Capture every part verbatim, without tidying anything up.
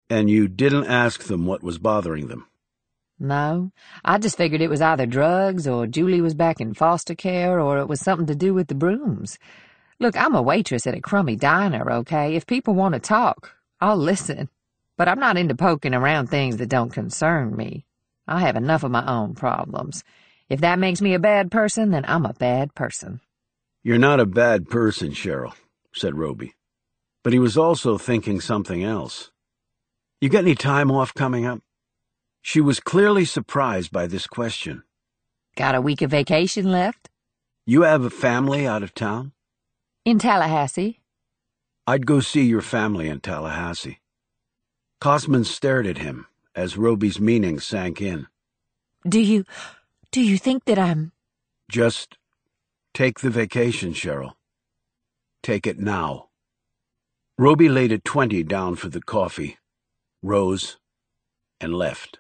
And you didn't ask them what was bothering them? No, I just figured it was either drugs or Julie was back in foster care or it was something to do with the brooms. Look, I'm a waitress at a crummy diner, okay? If people want to talk, I'll listen. But I'm not into poking around things that don't concern me. I have enough of my own problems. If that makes me a bad person, then I'm a bad person. You're not a bad person, Cheryl, said Roby. But he was also thinking something else. You got any time off coming up? She was clearly surprised by this question. Got a week of vacation left? You have a family out of town? In Tallahassee. I'd go see your family in Tallahassee. Cosman stared at him as Roby's meaning sank in. Do you, do you think that I'm... Just take the vacation, Cheryl. Take it now. Roby laid a twenty down for the coffee, rose, and left.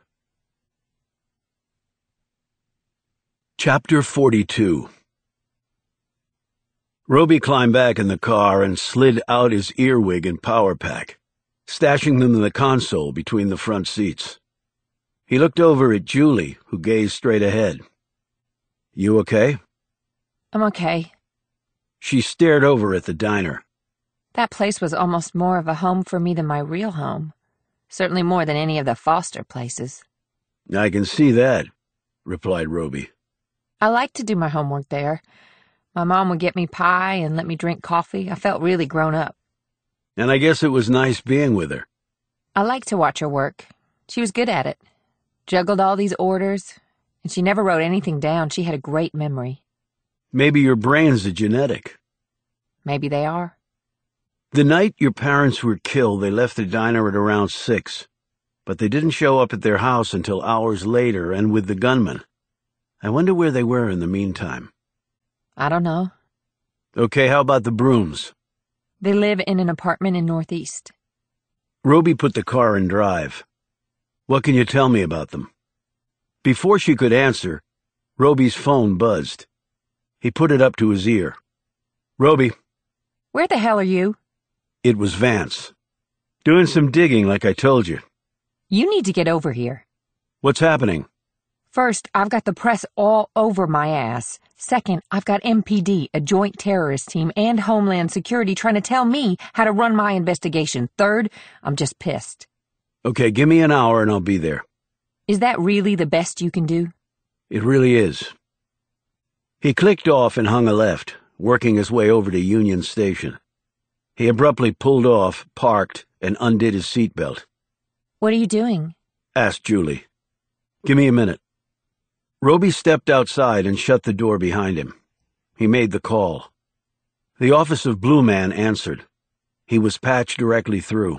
Chapter forty-two. Roby climbed back in the car and slid out his earwig and power pack, stashing them in the console between the front seats. He looked over at Julie, who gazed straight ahead. You okay? I'm okay. She stared over at the diner. That place was almost more of a home for me than my real home. Certainly more than any of the foster places. I can see that, replied Roby. I liked to do my homework there. My mom would get me pie and let me drink coffee. I felt really grown up. And I guess it was nice being with her. I liked to watch her work. She was good at it. Juggled all these orders, and she never wrote anything down. She had a great memory. Maybe your brains are genetic. Maybe they are. The night your parents were killed, they left the diner at around six, but they didn't show up at their house until hours later and with the gunman. I wonder where they were in the meantime. I don't know. Okay, how about the Brooms? They live in an apartment in Northeast. Roby put the car in drive. What can you tell me about them? Before she could answer, Roby's phone buzzed. He put it up to his ear. Roby. Where the hell are you? It was Vance. Doing some digging like I told you. You need to get over here. What's happening? First, I've got the press all over my ass. Second, I've got M P D, a joint terrorist team, and Homeland Security trying to tell me how to run my investigation. Third, I'm just pissed. Okay, give me an hour and I'll be there. Is that really the best you can do? It really is. He clicked off and hung a left, working his way over to Union Station. He abruptly pulled off, parked, and undid his seatbelt. What are you doing? Asked Julie. Give me a minute. Roby stepped outside and shut the door behind him. He made the call. The office of Blue Man answered. He was patched directly through.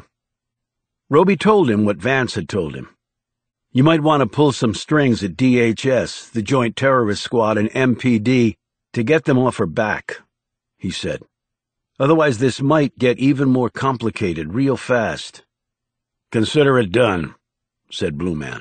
Roby told him what Vance had told him. You might want to pull some strings at D H S, the Joint Terrorist Squad, and M P D to get them off her back, he said. Otherwise this might get even more complicated real fast. Consider it done, said Blue Man.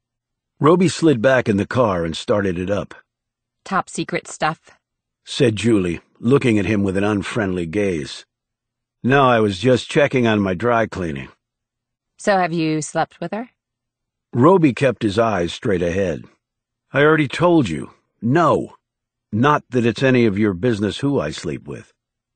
Roby slid back in the car and started it up. Top secret stuff, said Julie, looking at him with an unfriendly gaze. No, I was just checking on my dry cleaning. So have you slept with her? Roby kept his eyes straight ahead. I already told you, no. Not that it's any of your business who I sleep with.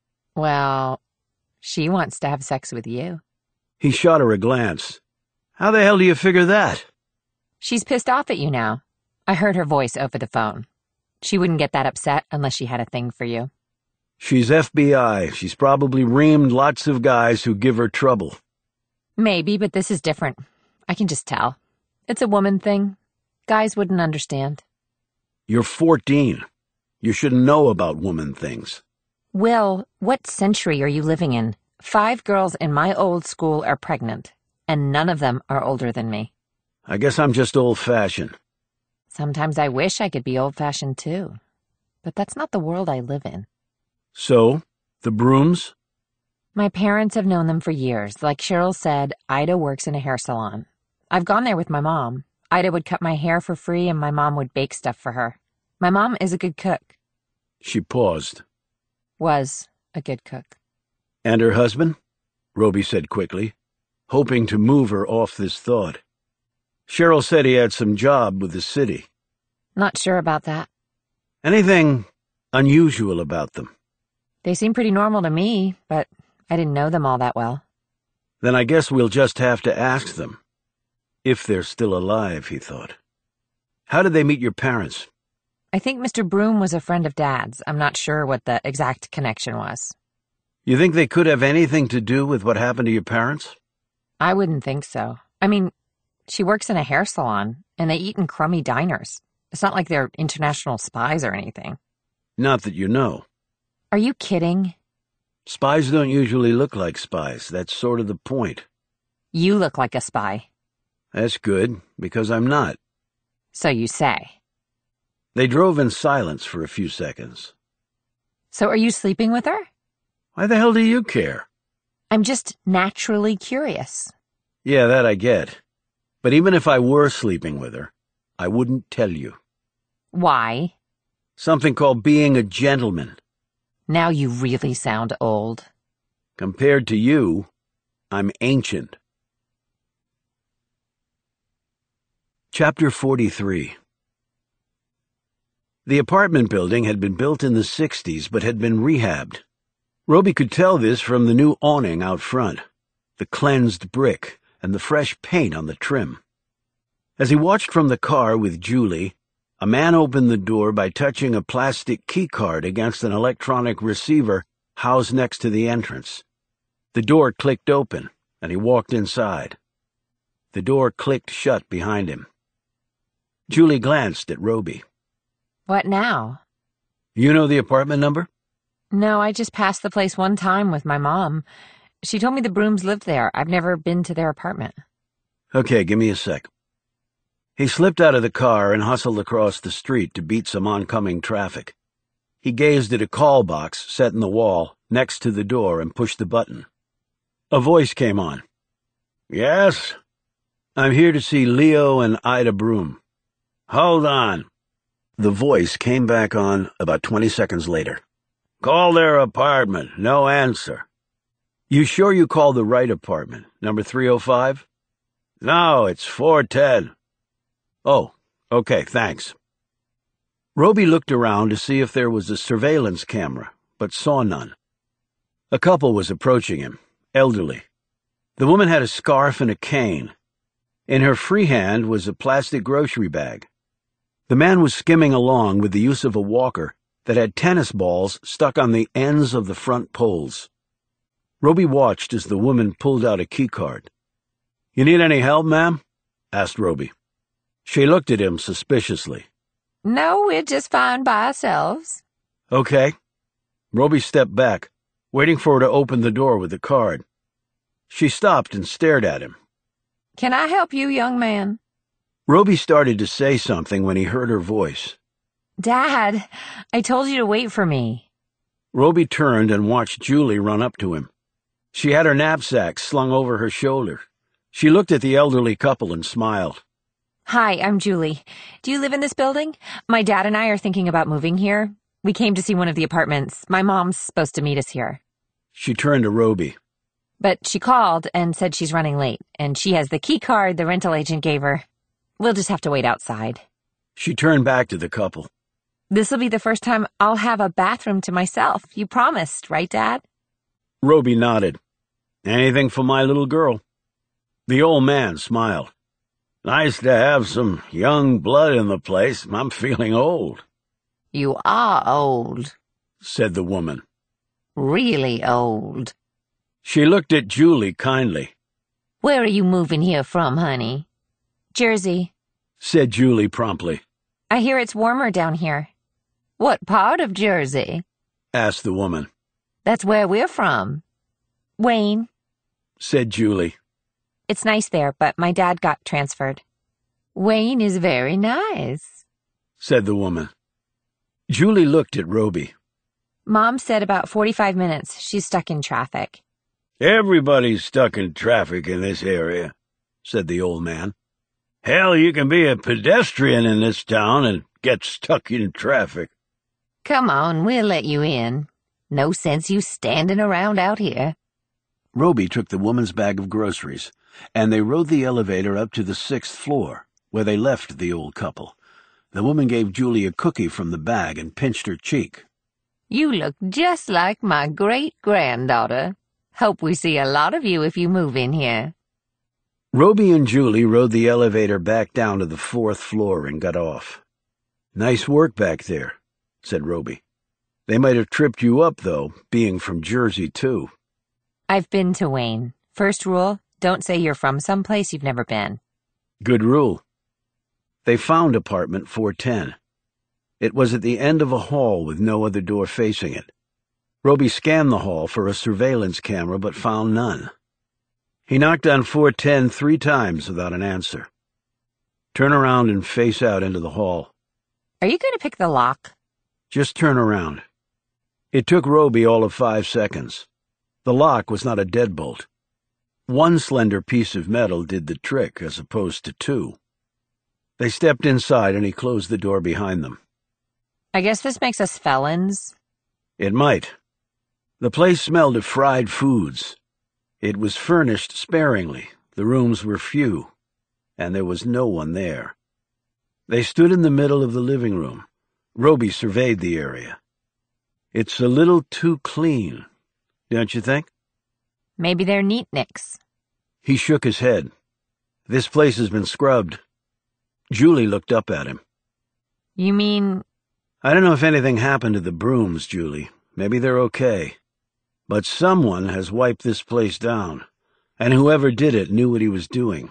Well, she wants to have sex with you. He shot her a glance. How the hell do you figure that? She's pissed off at you now. I heard her voice over the phone. She wouldn't get that upset unless she had a thing for you. She's F B I. She's probably reamed lots of guys who give her trouble. Maybe, but this is different. I can just tell. It's a woman thing. Guys wouldn't understand. You're fourteen. You should know about woman things. Will, what century are you living in? Five girls in my old school are pregnant, and none of them are older than me. I guess I'm just old-fashioned. Sometimes I wish I could be old-fashioned, too. But that's not the world I live in. So, the Brooms? My parents have known them for years. Like Cheryl said, Ida works in a hair salon. I've gone there with my mom. Ida would cut my hair for free, and my mom would bake stuff for her. My mom is a good cook. She paused. Was a good cook. And her husband? Roby said quickly. hoping to move her off this thought. Cheryl said he had some job with the city. Not sure about that. Anything unusual about them? They seem pretty normal to me, but I didn't know them all that well. Then I guess we'll just have to ask them. If they're still alive, he thought. How did they meet your parents? I think Mister Broom was a friend of Dad's. I'm not sure what the exact connection was. You think they could have anything to do with what happened to your parents? I wouldn't think so. I mean, she works in a hair salon, and they eat in crummy diners. It's not like they're international spies or anything. Not that you know. Are you kidding? Spies don't usually look like spies. That's sort of the point. You look like a spy. That's good, because I'm not. So you say. They drove in silence for a few seconds. So are you sleeping with her? Why the hell do you care? I'm just naturally curious. Yeah, that I get. But even if I were sleeping with her, I wouldn't tell you. Why? Something called being a gentleman. Now you really sound old. Compared to you, I'm ancient. Chapter forty-three. The apartment building had been built in the sixties but had been rehabbed. Roby could tell this from the new awning out front, the cleansed brick, and the fresh paint on the trim. As he watched from the car with Julie, a man opened the door by touching a plastic keycard against an electronic receiver housed next to the entrance. The door clicked open, and he walked inside. The door clicked shut behind him. Julie glanced at Roby. What now? You know the apartment number? No, I just passed the place one time with my mom. She told me the Brooms lived there. I've never been to their apartment. Okay, give me a sec. He slipped out of the car and hustled across the street to beat some oncoming traffic. He gazed at a call box set in the wall next to the door and pushed the button. A voice came on. Yes? I'm here to see Leo and Ida Broom. Hold on. The voice came back on about twenty seconds later. Call their apartment. No answer. You sure you called the right apartment, number three oh five? No, it's four ten. Oh, okay, thanks. Roby looked around to see if there was a surveillance camera, but saw none. A couple was approaching him, elderly. The woman had a scarf and a cane. In her free hand was a plastic grocery bag. The man was skimming along with the use of a walker that had tennis balls stuck on the ends of the front poles. Roby watched as the woman pulled out a keycard. You need any help, ma'am? Asked Roby. She looked at him suspiciously. No, we're just fine by ourselves. Okay. Roby stepped back, waiting for her to open the door with the card. She stopped and stared at him. Can I help you, young man? Roby started to say something when he heard her voice. Dad, I told you to wait for me. Roby turned and watched Julie run up to him. She had her knapsack slung over her shoulder. She looked at the elderly couple and smiled. Hi, I'm Julie. Do you live in this building? My dad and I are thinking about moving here. We came to see one of the apartments. My mom's supposed to meet us here. She turned to Roby. But she called and said she's running late, and she has the key card the rental agent gave her. We'll just have to wait outside. She turned back to the couple. This'll be the first time I'll have a bathroom to myself. You promised, right, Dad? Roby nodded. Anything for my little girl. The old man smiled. Nice to have some young blood in the place. I'm feeling old. You are old, said the woman. Really old. She looked at Julie kindly. Where are you moving here from, honey? Jersey, said Julie promptly. I hear it's warmer down here. What part of Jersey? Asked the woman. That's where we're from. Wayne, said Julie. It's nice there, but my dad got transferred. Wayne is very nice, said the woman. Julie looked at Roby. Mom said about forty-five minutes. She's stuck in traffic. Everybody's stuck in traffic in this area, said the old man. Hell, you can be a pedestrian in this town and get stuck in traffic. Come on, we'll let you in. No sense you standing around out here. Roby took the woman's bag of groceries, and they rode the elevator up to the sixth floor, where they left the old couple. The woman gave Julie a cookie from the bag and pinched her cheek. You look just like my great-granddaughter. Hope we see a lot of you if you move in here. Roby and Julie rode the elevator back down to the fourth floor and got off. Nice work back there, said Roby. They might have tripped you up, though, being from Jersey, too. I've been to Wayne. First rule, don't say you're from someplace you've never been. Good rule. They found apartment four ten. It was at the end of a hall with no other door facing it. Roby scanned the hall for a surveillance camera but found none. He knocked on four ten three times without an answer. Turn around and face out into the hall. Are you going to pick the lock? Just turn around. It took Roby all of five seconds. The lock was not a deadbolt. One slender piece of metal did the trick as opposed to two. They stepped inside and he closed the door behind them. I guess this makes us felons. It might. The place smelled of fried foods. It was furnished sparingly, the rooms were few, and there was no one there. They stood in the middle of the living room. Roby surveyed the area. It's a little too clean, don't you think? Maybe they're neatniks. He shook his head. This place has been scrubbed. Julie looked up at him. You mean... I don't know if anything happened to the brooms, Julie. Maybe they're okay. But someone has wiped this place down, and whoever did it knew what he was doing.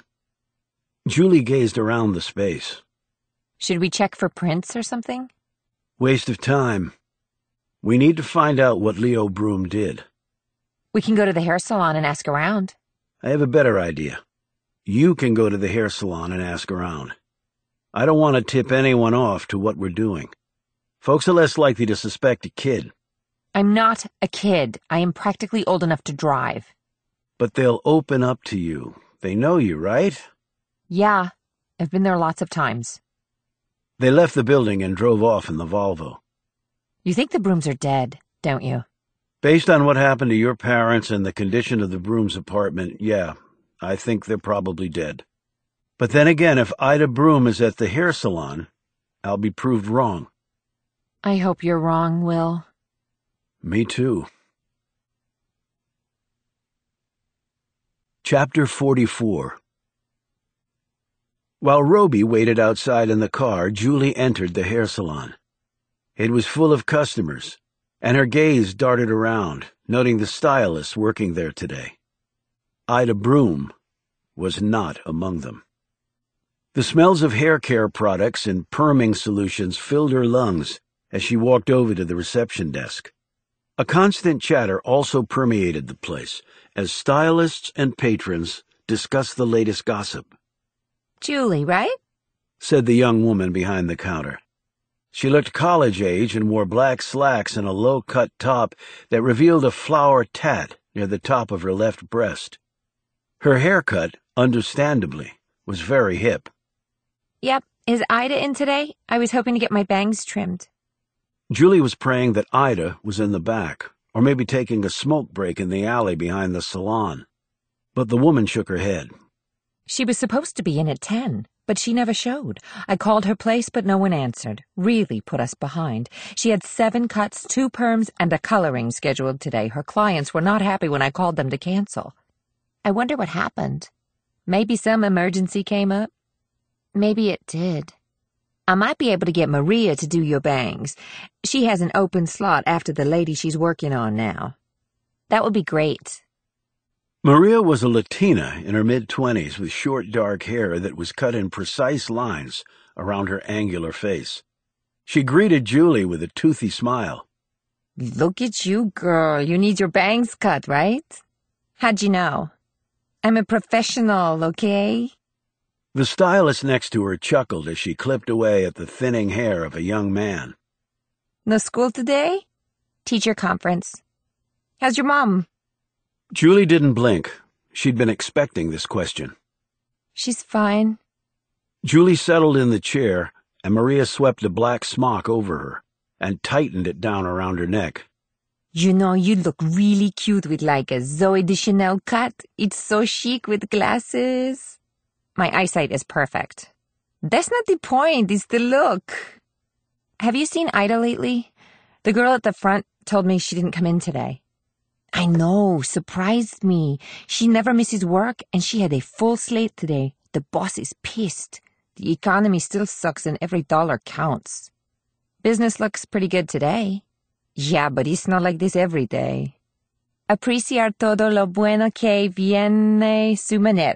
Julie gazed around the space. Should we check for prints or something? Waste of time. We need to find out what Leo Broom did. We can go to the hair salon and ask around. I have a better idea. You can go to the hair salon and ask around. I don't want to tip anyone off to what we're doing. Folks are less likely to suspect a kid. I'm not a kid. I am practically old enough to drive. But they'll open up to you. They know you, right? Yeah, I've been there lots of times. They left the building and drove off in the Volvo. You think the Brooms are dead, don't you? Based on what happened to your parents and the condition of the Broom's apartment, yeah, I think they're probably dead. But then again, if Ida Broom is at the hair salon, I'll be proved wrong. I hope you're wrong, Will. Me too. Chapter forty-four. While Roby waited outside in the car, Julie entered the hair salon. It was full of customers, and her gaze darted around, noting the stylists working there today. Ida Broom was not among them. The smells of hair care products and perming solutions filled her lungs as she walked over to the reception desk. A constant chatter also permeated the place as stylists and patrons discussed the latest gossip. Julie, right? Said the young woman behind the counter. She looked college-age and wore black slacks and a low-cut top that revealed a flower tat near the top of her left breast. Her haircut, understandably, was very hip. Yep. Is Ida in today? I was hoping to get my bangs trimmed. Julie was praying that Ida was in the back, or maybe taking a smoke break in the alley behind the salon. But the woman shook her head. She was supposed to be in at ten, but she never showed. I called her place, but no one answered. Really put us behind. She had seven cuts, two perms, and a coloring scheduled today. Her clients were not happy when I called them to cancel. I wonder what happened. Maybe some emergency came up. Maybe it did. I might be able to get Maria to do your bangs. She has an open slot after the lady she's working on now. That would be great. Maria was a Latina in her mid-twenties with short dark hair that was cut in precise lines around her angular face. She greeted Julie with a toothy smile. Look at you, girl. You need your bangs cut, right? How'd you know? I'm a professional, okay? The stylist next to her chuckled as she clipped away at the thinning hair of a young man. No school today? Teacher conference. How's your mom? Julie didn't blink. She'd been expecting this question. She's fine. Julie settled in the chair, and Maria swept a black smock over her and tightened it down around her neck. You know, you look really cute with like a Zooey Deschanel cut. It's so chic with glasses. My eyesight is perfect. That's not the point, it's the look. Have you seen Ida lately? The girl at the front told me she didn't come in today. I know, surprised me. She never misses work, and she had a full slate today. The boss is pissed. The economy still sucks and every dollar counts. Business looks pretty good today. Yeah, but it's not like this every day. Apreciar todo lo bueno que viene su manera.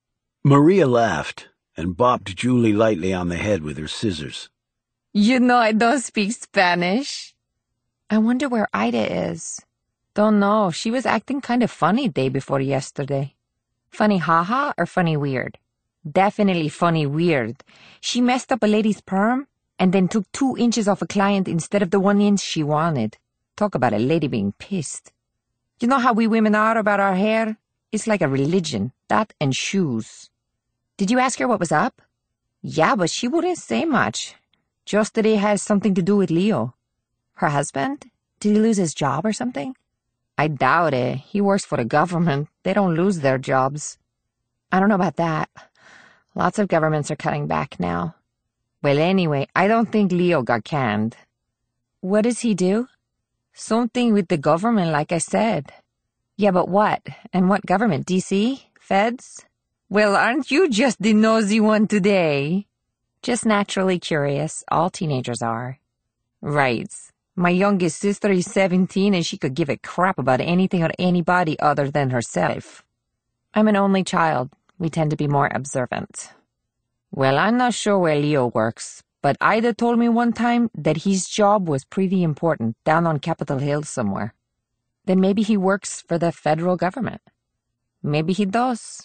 Maria laughed and bopped Julie lightly on the head with her scissors. You know I don't speak Spanish. I wonder where Ida is. Don't know. She was acting kind of funny day before yesterday. Funny haha or funny weird? Definitely funny weird. She messed up a lady's perm and then took two inches off a client instead of the one inch she wanted. Talk about a lady being pissed. You know how we women are about our hair? It's like a religion. That and shoes. Did you ask her what was up? Yeah, but she wouldn't say much. Just that it has something to do with Leo. Her husband? Did he lose his job or something? I doubt it. He works for the government. They don't lose their jobs. I don't know about that. Lots of governments are cutting back now. Well, anyway, I don't think Leo got canned. What does he do? Something with the government, like I said. Yeah, but what? And what government? D C? Feds? Well, aren't you just the nosy one today? Just naturally curious. All teenagers are. Right. My youngest sister is seventeen and she could give a crap about anything or anybody other than herself. I'm an only child. We tend to be more observant. Well, I'm not sure where Leo works, but Ida told me one time that his job was pretty important down on Capitol Hill somewhere. Then maybe he works for the federal government. Maybe he does.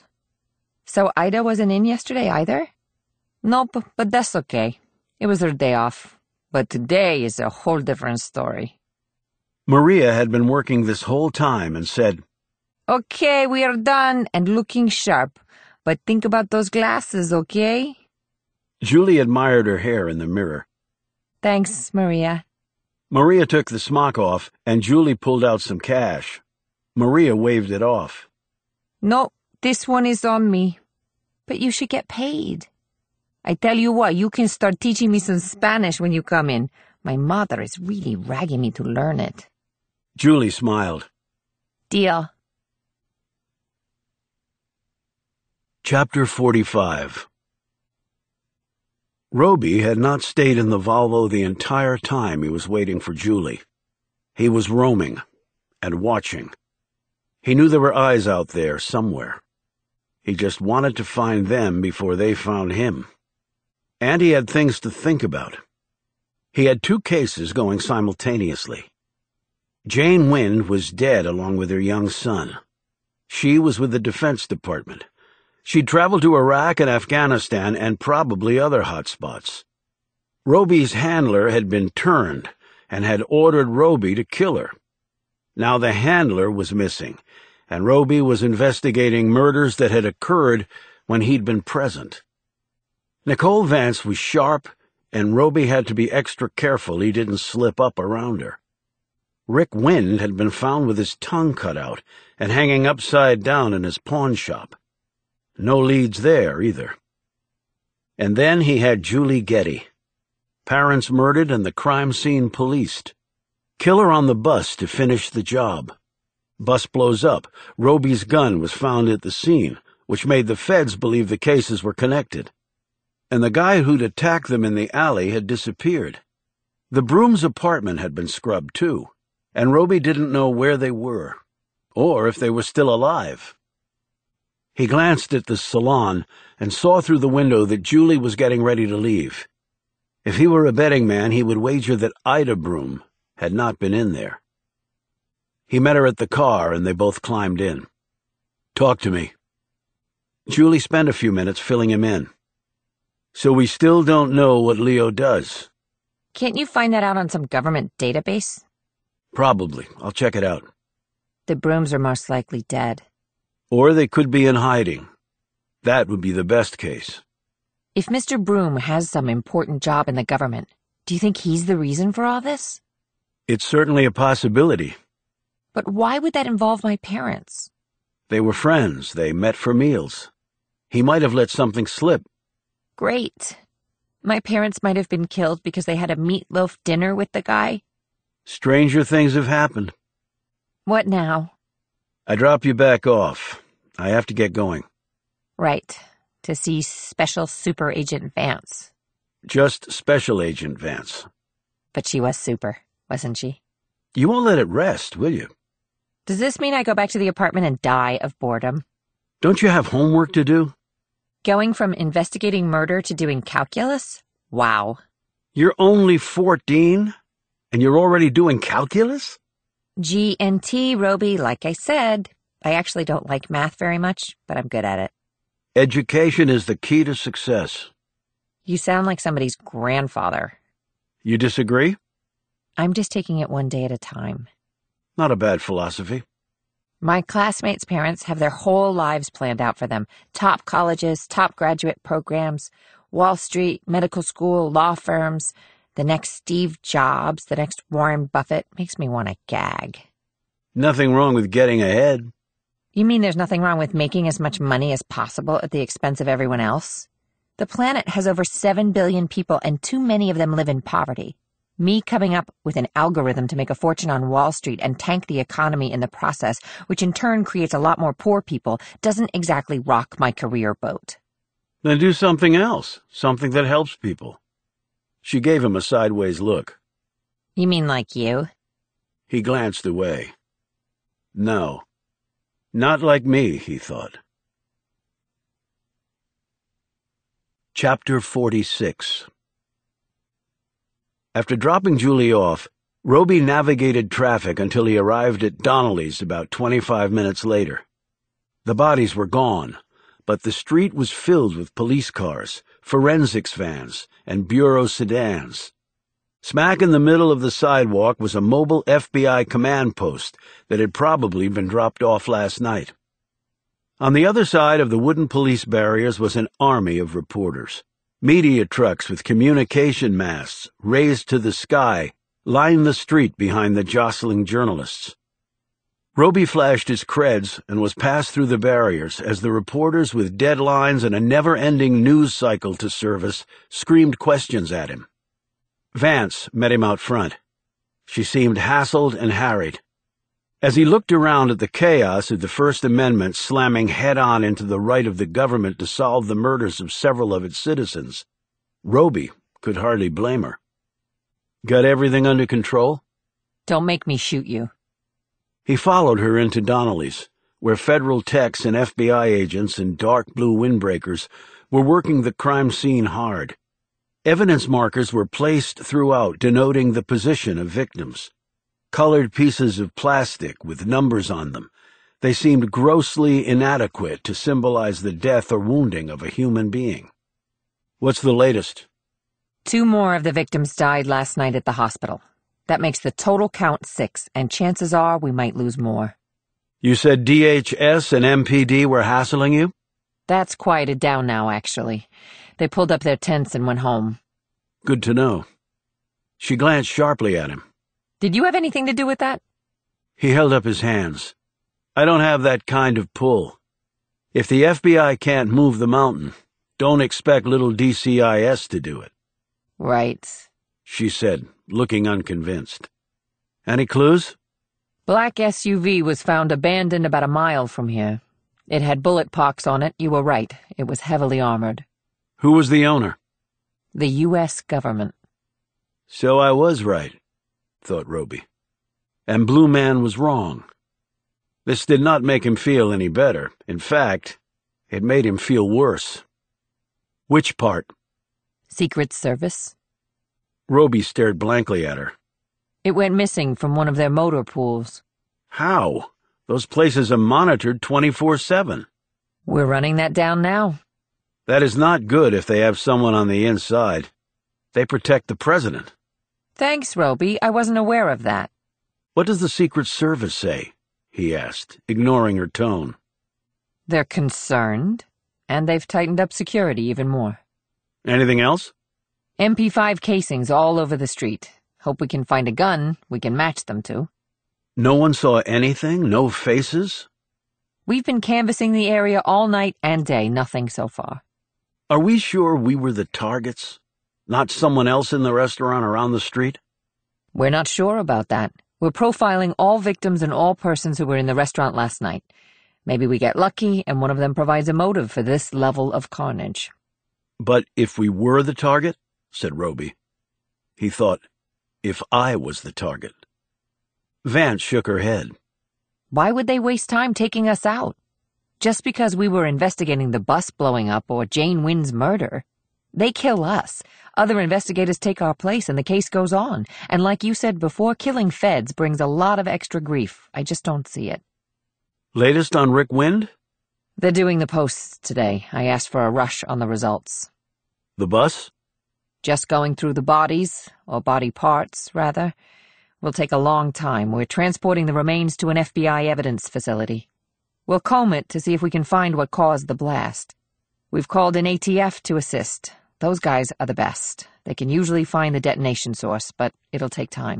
So Ida wasn't in yesterday either? Nope, but that's okay. It was her day off. But today is a whole different story. Maria had been working this whole time and said, Okay, we are done and looking sharp. But think about those glasses, okay? Julie admired her hair in the mirror. Thanks, Maria. Maria took the smock off, and Julie pulled out some cash. Maria waved it off. No, this one is on me. But you should get paid. I tell you what, you can start teaching me some Spanish when you come in. My mother is really ragging me to learn it. Julie smiled. Deal. Chapter forty-five. Roby had not stayed in the Volvo the entire time he was waiting for Julie. He was roaming and watching. He knew there were eyes out there somewhere. He just wanted to find them before they found him. And he had things to think about. He had two cases going simultaneously. Jane Wind was dead along with her young son. She was with the Defense Department. She'd traveled to Iraq and Afghanistan and probably other hot spots. Roby's handler had been turned and had ordered Roby to kill her. Now the handler was missing, and Roby was investigating murders that had occurred when he'd been present. Nicole Vance was sharp, and Roby had to be extra careful he didn't slip up around her. Rick Wind had been found with his tongue cut out and hanging upside down in his pawn shop. No leads there, either. And then he had Julie Getty. Parents murdered and the crime scene policed. Killer on the bus to finish the job. Bus blows up. Roby's gun was found at the scene, which made the feds believe the cases were connected. And the guy who'd attacked them in the alley had disappeared. The Brooms' apartment had been scrubbed, too, and Roby didn't know where they were, or if they were still alive. He glanced at the salon and saw through the window that Julie was getting ready to leave. If he were a betting man, he would wager that Ida Broom had not been in there. He met her at the car, and they both climbed in. Talk to me. Julie spent a few minutes filling him in. So we still don't know what Leo does. Can't you find that out on some government database? Probably. I'll check it out. The Brooms are most likely dead. Or they could be in hiding. That would be the best case. If Mister Broom has some important job in the government, do you think he's the reason for all this? It's certainly a possibility, But why would that involve my parents? They were friends. They met for meals. He might have let something slip. Great. My parents might have been killed because they had a meatloaf dinner with the guy. Stranger things have happened. What now? I drop you back off. I have to get going. Right. To see Special Super Agent Vance. Just Special Agent Vance. But she was super, wasn't she? You won't let it rest, will you? Does this mean I go back to the apartment and die of boredom? Don't you have homework to do? Going from investigating murder to doing calculus? Wow. You're only fourteen, and you're already doing calculus? G and T, Roby, like I said. I actually don't like math very much, but I'm good at it. Education is the key to success. You sound like somebody's grandfather. You disagree? I'm just taking it one day at a time. Not a bad philosophy. My classmates' parents have their whole lives planned out for them. Top colleges, top graduate programs, Wall Street, medical school, law firms. The next Steve Jobs, the next Warren Buffett. Makes me want to gag. Nothing wrong with getting ahead. You mean there's nothing wrong with making as much money as possible at the expense of everyone else? The planet has over seven billion people, and too many of them live in poverty. Me coming up with an algorithm to make a fortune on Wall Street and tank the economy in the process, which in turn creates a lot more poor people, doesn't exactly rock my career boat. Then do something else, something that helps people. She gave him a sideways look. You mean like you? He glanced away. No. Not like me, he thought. Chapter forty-six. After dropping Julie off, Roby navigated traffic until he arrived at Donnelly's about twenty-five minutes later. The bodies were gone, but the street was filled with police cars, forensics vans, and bureau sedans. Smack in the middle of the sidewalk was a mobile F B I command post that had probably been dropped off last night. On the other side of the wooden police barriers was an army of reporters. Media trucks with communication masts raised to the sky lined the street behind the jostling journalists. Roby flashed his creds and was passed through the barriers as the reporters with deadlines and a never-ending news cycle to service screamed questions at him. Vance met him out front. She seemed hassled and harried. As he looked around at the chaos of the First Amendment slamming head-on into the right of the government to solve the murders of several of its citizens, Roby could hardly blame her. Got everything under control? Don't make me shoot you. He followed her into Donnelly's, where federal techs and F B I agents in dark blue windbreakers were working the crime scene hard. Evidence markers were placed throughout denoting the position of victims. Colored pieces of plastic with numbers on them. They seemed grossly inadequate to symbolize the death or wounding of a human being. What's the latest? Two more of the victims died last night at the hospital. That makes the total count six, and chances are we might lose more. You said D H S and M P D were hassling you? That's quieted down now, actually. They pulled up their tents and went home. Good to know. She glanced sharply at him. Did you have anything to do with that? He held up his hands. I don't have that kind of pull. If the F B I can't move the mountain, don't expect little D C I S to do it. Right, she said, looking unconvinced. Any clues? Black S U V was found abandoned about a mile from here. It had bullet pox on it, you were right. It was heavily armored. Who was the owner? The U S government. So I was right, thought Roby. And Blue Man was wrong. This did not make him feel any better. In fact, it made him feel worse. Which part? Secret Service. Roby stared blankly at her. It went missing from one of their motor pools. How? Those places are monitored twenty-four seven. We're running that down now. That is not good if they have someone on the inside. They protect the president. Thanks, Roby. I wasn't aware of that. What does the Secret Service say? He asked, ignoring her tone. They're concerned, and they've tightened up security even more. Anything else? M P five casings all over the street. Hope we can find a gun we can match them to. No one saw anything? No faces? We've been canvassing the area all night and day, nothing so far. Are we sure we were the targets? Not someone else in the restaurant around the street? We're not sure about that. We're profiling all victims and all persons who were in the restaurant last night. Maybe we get lucky and one of them provides a motive for this level of carnage. But if we were the target, said Roby. He thought, if I was the target. Vance shook her head. Why would they waste time taking us out? Just because we were investigating the bus blowing up or Jane Wynn's murder. They kill us. Other investigators take our place and the case goes on. And like you said before, killing feds brings a lot of extra grief. I just don't see it. Latest on Rick Wind? They're doing the posts today. I asked for a rush on the results. The bus? Just going through the bodies, or body parts, rather. Will take a long time. We're transporting the remains to an F B I evidence facility. We'll comb it to see if we can find what caused the blast. We've called in A T F to assist. Those guys are the best. They can usually find the detonation source, but it'll take time.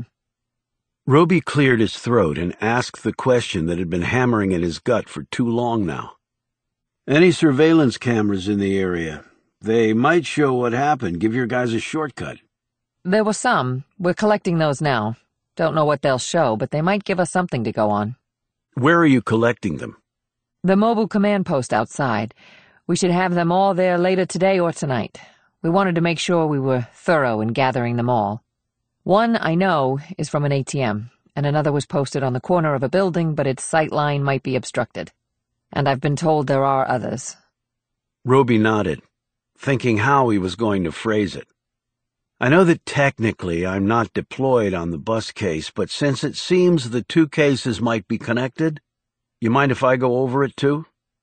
Roby cleared his throat and asked the question that had been hammering at his gut for too long now. Any surveillance cameras in the area? They might show what happened. Give your guys a shortcut. There were some. We're collecting those now. Don't know what they'll show, but they might give us something to go on. Where are you collecting them? The mobile command post outside. We should have them all there later today or tonight. We wanted to make sure we were thorough in gathering them all. One, I know, is from an A T M, and another was posted on the corner of a building, but its sight line might be obstructed. And I've been told there are others. Roby nodded, thinking how he was going to phrase it. I know that technically I'm not deployed on the bus case, but since it seems the two cases might be connected, you mind if I go over it too?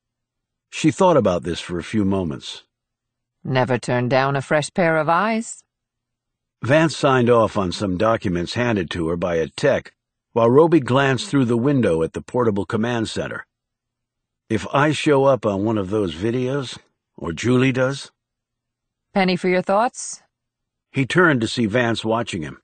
She thought about this for a few moments. Never turn down a fresh pair of eyes. Vance signed off on some documents handed to her by a tech, while Roby glanced through the window at the portable command center. If I show up on one of those videos, or Julie does? Penny for your thoughts? He turned to see Vance watching him.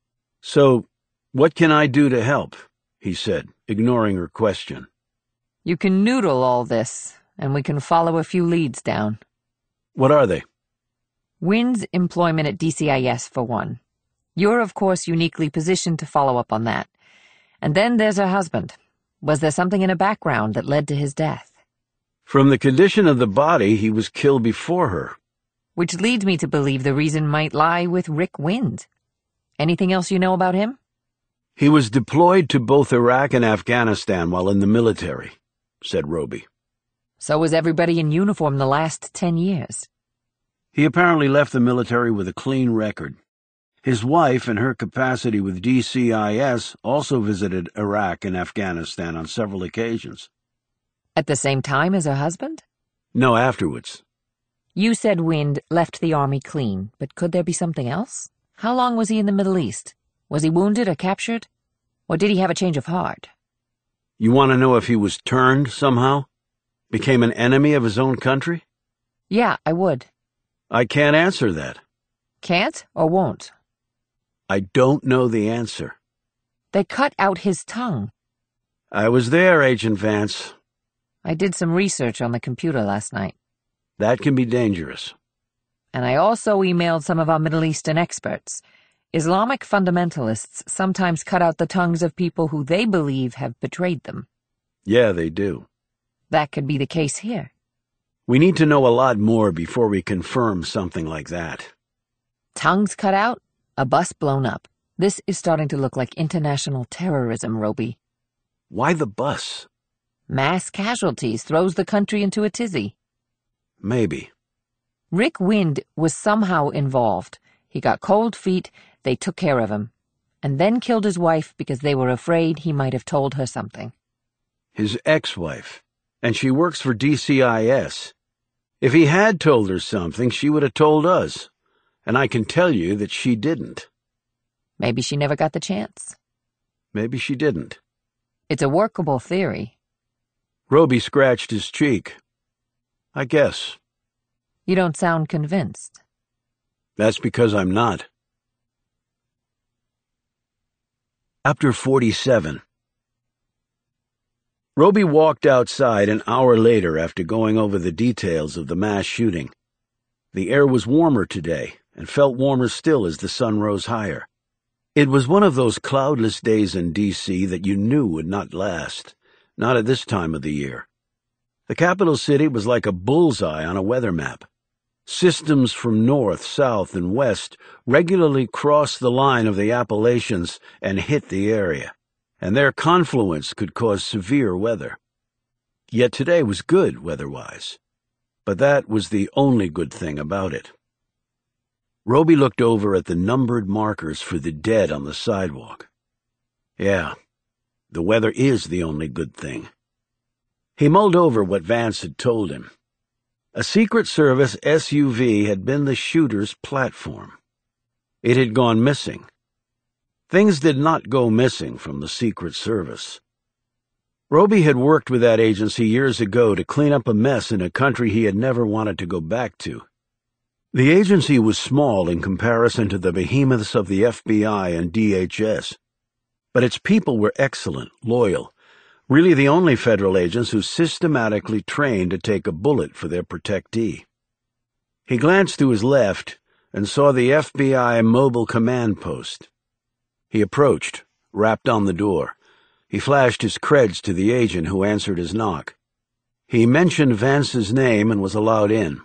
So, what can I do to help? He said, ignoring her question. You can noodle all this, and we can follow a few leads down. What are they? Wynn's employment at D C I S, for one. You're, of course, uniquely positioned to follow up on that. And then there's her husband. Was there something in her background that led to his death? From the condition of the body, he was killed before her. Which leads me to believe the reason might lie with Rick Wind. Anything else you know about him? He was deployed to both Iraq and Afghanistan while in the military, said Roby. So was everybody in uniform the last ten years. He apparently left the military with a clean record. His wife, in her capacity with D C I S, also visited Iraq and Afghanistan on several occasions. At the same time as her husband? No, afterwards. You said Wind left the army clean, but could there be something else? How long was he in the Middle East? Was he wounded or captured? Or did he have a change of heart? You want to know if he was turned somehow? Became an enemy of his own country? Yeah, I would. I can't answer that. Can't or won't? I don't know the answer. They cut out his tongue. I was there, Agent Vance. I did some research on the computer last night. That can be dangerous. And I also emailed some of our Middle Eastern experts. Islamic fundamentalists sometimes cut out the tongues of people who they believe have betrayed them. Yeah, they do. That could be the case here. We need to know a lot more before we confirm something like that. Tongues cut out, a bus blown up. This is starting to look like international terrorism, Roby. Why the bus? Mass casualties throws the country into a tizzy. Maybe. Rick Wind was somehow involved. He got cold feet, they took care of him, and then killed his wife because they were afraid he might have told her something. His ex-wife. And she works for D C I S. If he had told her something, she would have told us. And I can tell you that she didn't. Maybe she never got the chance. Maybe she didn't. It's a workable theory. Roby scratched his cheek. I guess. You don't sound convinced. That's because I'm not. Chapter forty-seven. Roby walked outside an hour later after going over the details of the mass shooting. The air was warmer today, and felt warmer still as the sun rose higher. It was one of those cloudless days in D C that you knew would not last, not at this time of the year. The capital city was like a bullseye on a weather map. Systems from north, south, and west regularly crossed the line of the Appalachians and hit the area, and their confluence could cause severe weather. Yet today was good weather-wise, but that was the only good thing about it. Roby looked over at the numbered markers for the dead on the sidewalk. Yeah, the weather is the only good thing. He mulled over what Vance had told him. A Secret Service S U V had been the shooter's platform. It had gone missing. Things did not go missing from the Secret Service. Roby had worked with that agency years ago to clean up a mess in a country he had never wanted to go back to. The agency was small in comparison to the behemoths of the F B I and D H S, but its people were excellent, loyal, really the only federal agents who systematically trained to take a bullet for their protectee. He glanced to his left and saw the F B I mobile command post. He approached, rapped on the door. He flashed his creds to the agent who answered his knock. He mentioned Vance's name and was allowed in.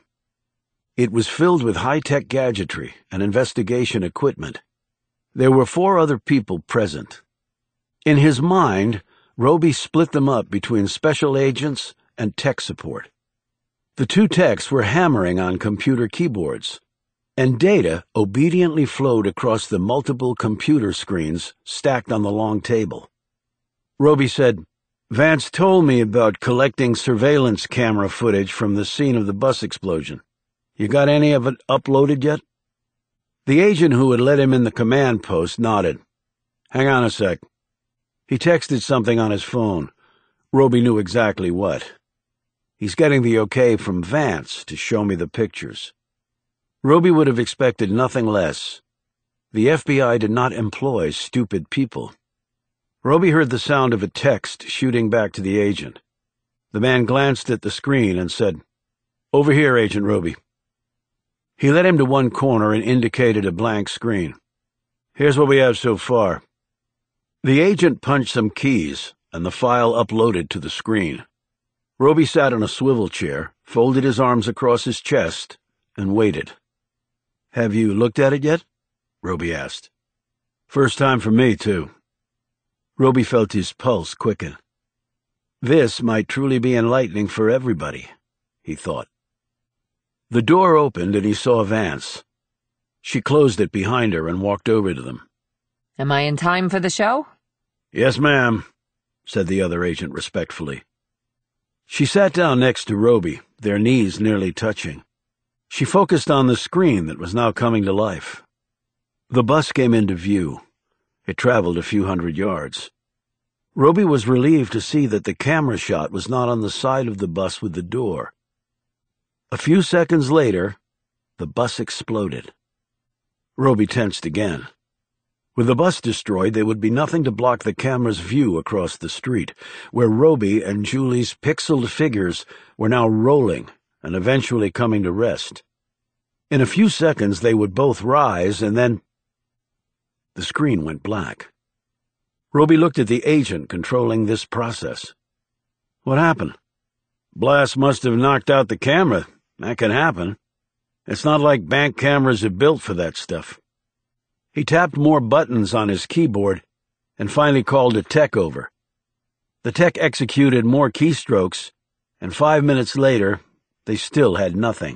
It was filled with high-tech gadgetry and investigation equipment. There were four other people present. In his mind, Roby split them up between special agents and tech support. The two techs were hammering on computer keyboards, and data obediently flowed across the multiple computer screens stacked on the long table. Roby said, "Vance told me about collecting surveillance camera footage from the scene of the bus explosion. You got any of it uploaded yet?" The agent who had let him in the command post nodded. "Hang on a sec." He texted something on his phone. Roby knew exactly what. "He's getting the okay from Vance to show me the pictures." Roby would have expected nothing less. The F B I did not employ stupid people. Roby heard the sound of a text shooting back to the agent. The man glanced at the screen and said, "Over here, Agent Roby." He led him to one corner and indicated a blank screen. "Here's what we have so far." The agent punched some keys, and the file uploaded to the screen. Roby sat on a swivel chair, folded his arms across his chest, and waited. "Have you looked at it yet?" Roby asked. "First time for me, too." Roby felt his pulse quicken. This might truly be enlightening for everybody, he thought. The door opened and he saw Vance. She closed it behind her and walked over to them. "Am I in time for the show?" "Yes, ma'am," said the other agent respectfully. She sat down next to Roby, their knees nearly touching. She focused on the screen that was now coming to life. The bus came into view. It traveled a few hundred yards. Roby was relieved to see that the camera shot was not on the side of the bus with the door. A few seconds later, the bus exploded. Roby tensed again. With the bus destroyed, there would be nothing to block the camera's view across the street, where Roby and Julie's pixeled figures were now rolling and eventually coming to rest. In a few seconds, they would both rise, and then the screen went black. Roby looked at the agent controlling this process. "What happened?" "Blast must have knocked out the camera. That can happen. It's not like bank cameras are built for that stuff." He tapped more buttons on his keyboard and finally called a tech over. The tech executed more keystrokes, and five minutes later, they still had nothing.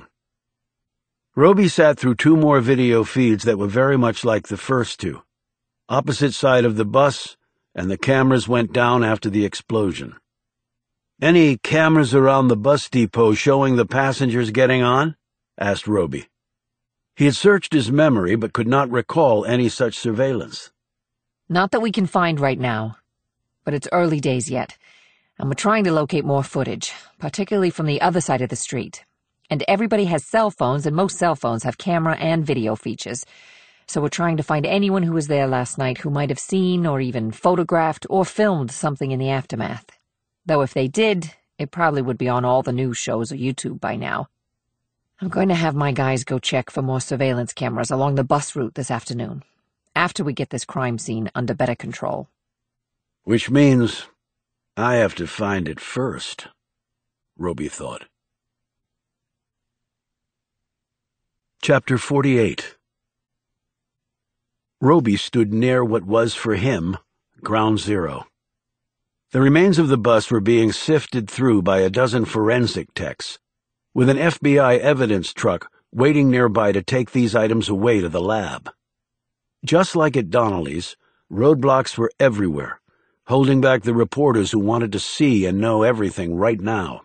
Roby sat through two more video feeds that were very much like the first two. Opposite side of the bus, and the cameras went down after the explosion. "Any cameras around the bus depot showing the passengers getting on?" asked Roby. He had searched his memory but could not recall any such surveillance. "Not that we can find right now. But it's early days yet, and we're trying to locate more footage, particularly from the other side of the street. And everybody has cell phones, and most cell phones have camera and video features. So we're trying to find anyone who was there last night who might have seen or even photographed or filmed something in the aftermath." Though if they did, it probably would be on all the news shows or YouTube by now. I'm going to have my guys go check for more surveillance cameras along the bus route this afternoon, after we get this crime scene under better control. Which means I have to find it first, Roby thought. Chapter forty-eight. Roby stood near what was for him ground zero. The remains of the bus were being sifted through by a dozen forensic techs, with an F B I evidence truck waiting nearby to take these items away to the lab. Just like at Donnelly's, roadblocks were everywhere, holding back the reporters who wanted to see and know everything right now.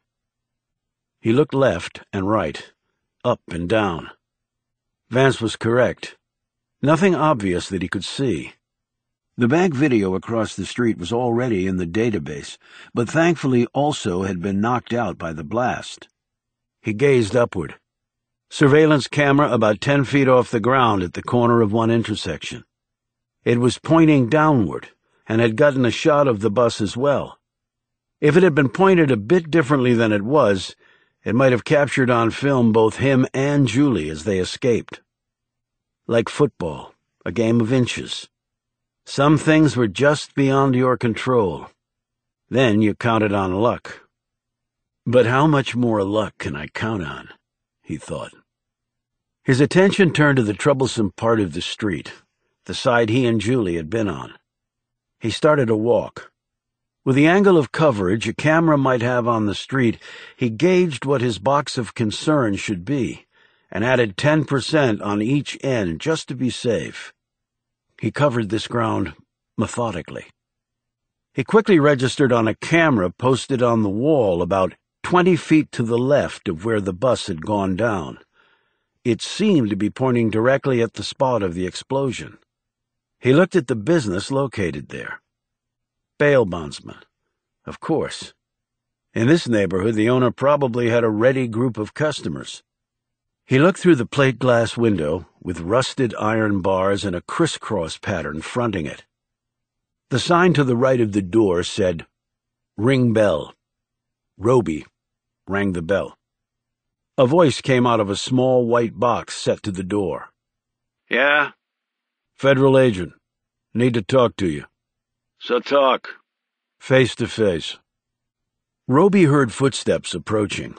He looked left and right, up and down. Vance was correct. Nothing obvious that he could see. The bank video across the street was already in the database, but thankfully also had been knocked out by the blast. He gazed upward. Surveillance camera about ten feet off the ground at the corner of one intersection. It was pointing downward, and had gotten a shot of the bus as well. If it had been pointed a bit differently than it was, it might have captured on film both him and Julie as they escaped. Like football, a game of inches. Some things were just beyond your control. Then you counted on luck. But how much more luck can I count on? He thought. His attention turned to the troublesome part of the street, the side he and Julie had been on. He started to walk. With the angle of coverage a camera might have on the street, he gauged what his box of concern should be, and added ten percent on each end just to be safe. He covered this ground methodically. He quickly registered on a camera posted on the wall about twenty feet to the left of where the bus had gone down. It seemed to be pointing directly at the spot of the explosion. He looked at the business located there. Bail bondsman. Of course. In this neighborhood, the owner probably had a ready group of customers. He looked through the plate glass window, with rusted iron bars and a crisscross pattern fronting it. The sign to the right of the door said, "Ring bell." Roby rang the bell. A voice came out of a small white box set to the door. Yeah? Federal agent. Need to talk to you. So talk. Face to face. Roby heard footsteps approaching.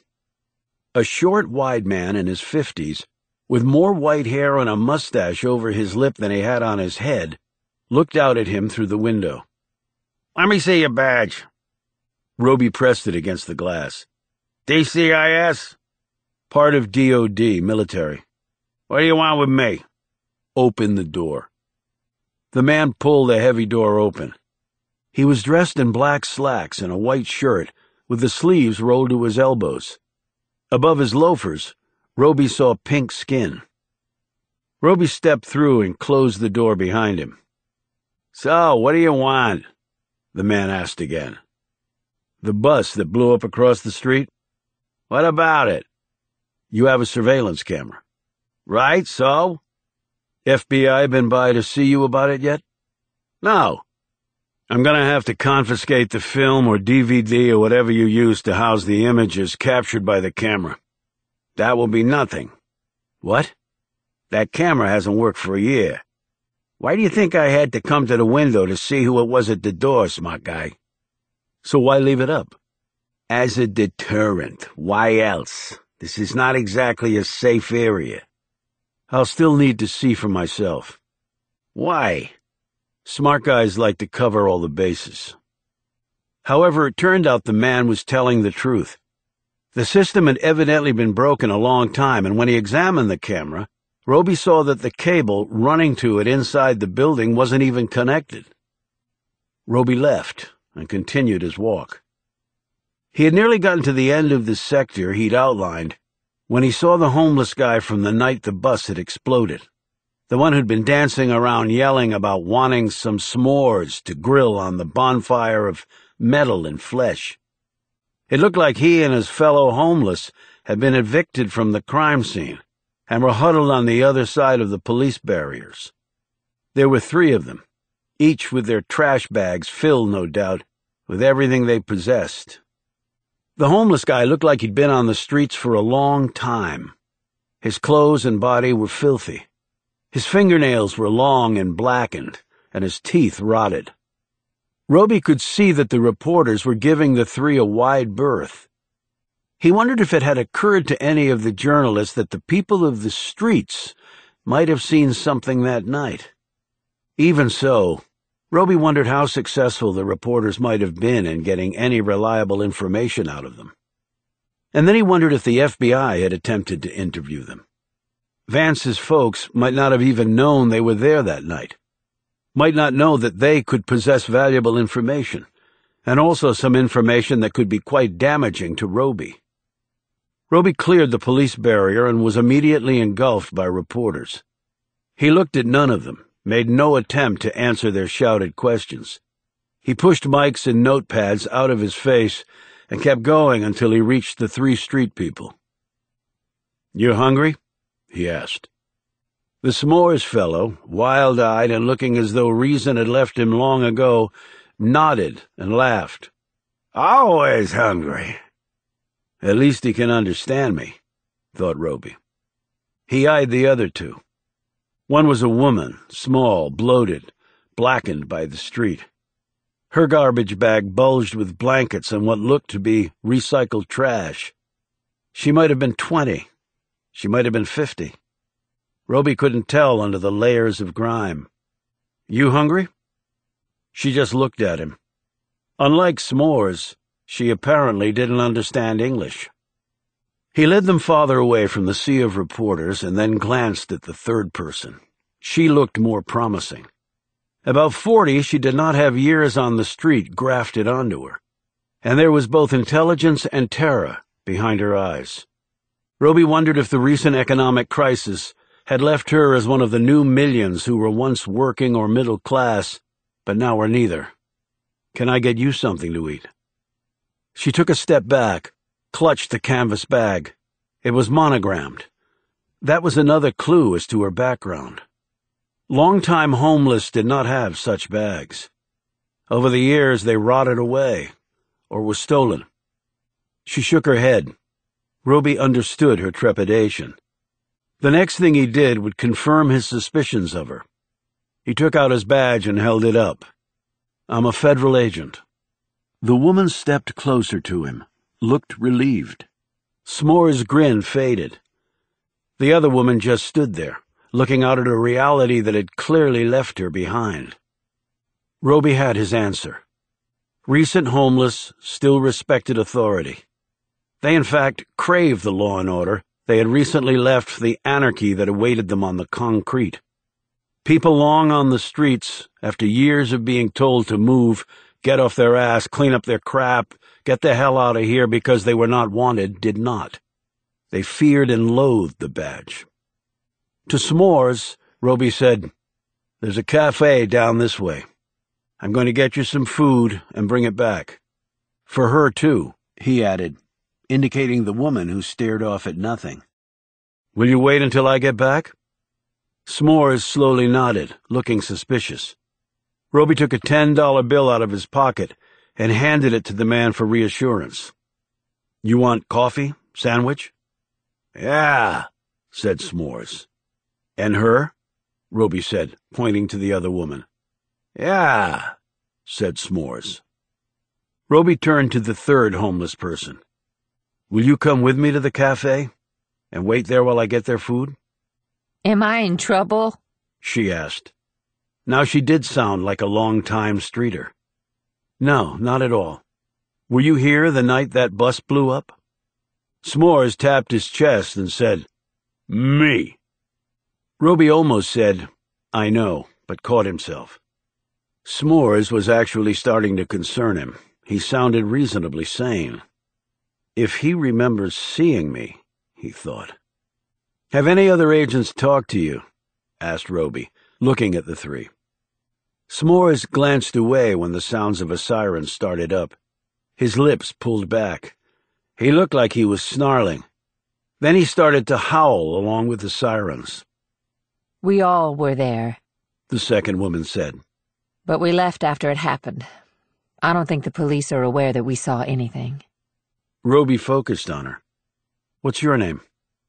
A short, wide man in his fifties, with more white hair and a mustache over his lip than he had on his head, looked out at him through the window. Let me see your badge. Roby pressed it against the glass. D C I S? Part of D O D, military. What do you want with me? Open the door. The man pulled the heavy door open. He was dressed in black slacks and a white shirt, with the sleeves rolled to his elbows. Above his loafers, Roby saw pink skin. Roby stepped through and closed the door behind him. So, what do you want? The man asked again. The bus that blew up across the street? What about it? You have a surveillance camera. Right, so? F B I been by to see you about it yet? No. I'm gonna have to confiscate the film or D V D or whatever you used to house the images captured by the camera. That will be nothing. What? That camera hasn't worked for a year. Why do you think I had to come to the window to see who it was at the door, smart guy? So why leave it up? As a deterrent. Why else? This is not exactly a safe area. I'll still need to see for myself. Why? Smart guys like to cover all the bases. However, it turned out the man was telling the truth. The system had evidently been broken a long time, and when he examined the camera, Roby saw that the cable running to it inside the building wasn't even connected. Roby left and continued his walk. He had nearly gotten to the end of the sector he'd outlined when he saw the homeless guy from the night the bus had exploded, the one who'd been dancing around yelling about wanting some s'mores to grill on the bonfire of metal and flesh. It looked like he and his fellow homeless had been evicted from the crime scene and were huddled on the other side of the police barriers. There were three of them, each with their trash bags filled, no doubt, with everything they possessed. The homeless guy looked like he'd been on the streets for a long time. His clothes and body were filthy. His fingernails were long and blackened, and his teeth rotted. Roby could see that the reporters were giving the three a wide berth. He wondered if it had occurred to any of the journalists that the people of the streets might have seen something that night. Even so, Roby wondered how successful the reporters might have been in getting any reliable information out of them. And then he wondered if the F B I had attempted to interview them. Vance's folks might not have even known they were there that night, might not know that they could possess valuable information, and also some information that could be quite damaging to Roby. Roby cleared the police barrier and was immediately engulfed by reporters. He looked at none of them, made no attempt to answer their shouted questions. He pushed mics and notepads out of his face and kept going until he reached the three street people. "You hungry?" he asked. The s'mores fellow, wild-eyed and looking as though reason had left him long ago, nodded and laughed. "Always hungry." At least he can understand me, thought Roby. He eyed the other two. One was a woman, small, bloated, blackened by the street. Her garbage bag bulged with blankets and what looked to be recycled trash. She might have been twenty. She might have been fifty. Roby couldn't tell under the layers of grime. "You hungry?" She just looked at him. Unlike s'mores, she apparently didn't understand English. He led them farther away from the sea of reporters and then glanced at the third person. She looked more promising. About forty, she did not have years on the street grafted onto her, and there was both intelligence and terror behind her eyes. Roby wondered if the recent economic crisis had left her as one of the new millions who were once working or middle class, but now were neither. "Can I get you something to eat?" She took a step back, clutched the canvas bag. It was monogrammed. That was another clue as to her background. Long-time homeless did not have such bags. Over the years they rotted away, or were stolen. She shook her head. Roby understood her trepidation. The next thing he did would confirm his suspicions of her. He took out his badge and held it up. "I'm a federal agent." The woman stepped closer to him, looked relieved. S'more's grin faded. The other woman just stood there, looking out at a reality that had clearly left her behind. Roby had his answer. Recent homeless still respected authority. They, in fact, craved the law and order they had recently left for the anarchy that awaited them on the concrete. People long on the streets, after years of being told to move, get off their ass, clean up their crap, get the hell out of here because they were not wanted, did not. They feared and loathed the badge. To S'mores, Roby said, "There's a cafe down this way. I'm going to get you some food and bring it back. For her, too," he added, indicating the woman who stared off at nothing. "Will you wait until I get back?" S'mores slowly nodded, looking suspicious. Roby took a ten dollar bill out of his pocket and handed it to the man for reassurance. "You want coffee? Sandwich?" "Yeah," said S'mores. "And her?" Roby said, pointing to the other woman. "Yeah," said S'mores. Roby turned to the third homeless person. "Will you come with me to the cafe and wait there while I get their food?" Am I in trouble? She asked. Now she did sound like a long-time streeter. "No, not at all. Were you here the night that bus blew up?" S'mores tapped his chest and said, "Me." Roby almost said, "I know," but caught himself. S'mores was actually starting to concern him. He sounded reasonably sane. If he remembers seeing me, he thought. "Have any other agents talked to you?" asked Roby, looking at the three. S'mores glanced away when the sounds of a siren started up. His lips pulled back. He looked like he was snarling. Then he started to howl along with the sirens. We all were there, the second woman said. But we left after it happened. I don't think the police are aware that we saw anything. Roby focused on her. What's your name?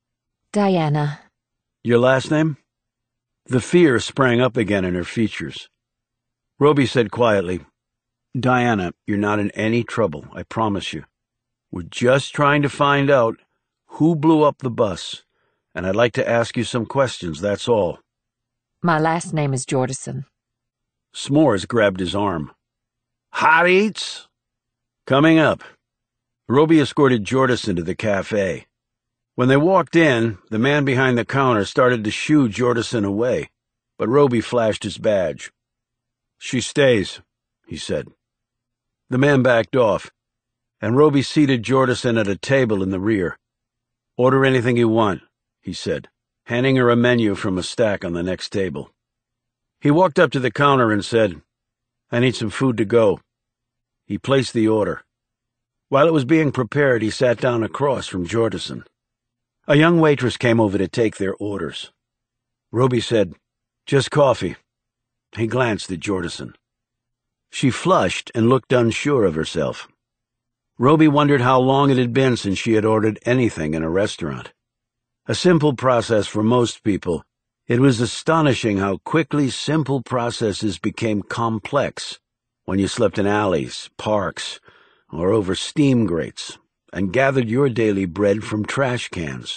Diana. Your last name? The fear sprang up again in her features. Roby said quietly, Diana, you're not in any trouble, I promise you. We're just trying to find out who blew up the bus, and I'd like to ask you some questions, that's all. My last name is Jordison. S'mores grabbed his arm. Hot eats? Coming up. Roby escorted Jordison to the cafe. When they walked in, the man behind the counter started to shoo Jordison away, but Roby flashed his badge. She stays, he said. The man backed off, and Roby seated Jordison at a table in the rear. Order anything you want, he said, handing her a menu from a stack on the next table. He walked up to the counter and said, I need some food to go. He placed the order. While it was being prepared, he sat down across from Jordison. A young waitress came over to take their orders. Roby said, Just coffee. He glanced at Jordison. She flushed and looked unsure of herself. Roby wondered how long it had been since she had ordered anything in a restaurant. A simple process for most people, it was astonishing how quickly simple processes became complex when you slept in alleys, parks, or over steam grates, and gathered your daily bread from trash cans.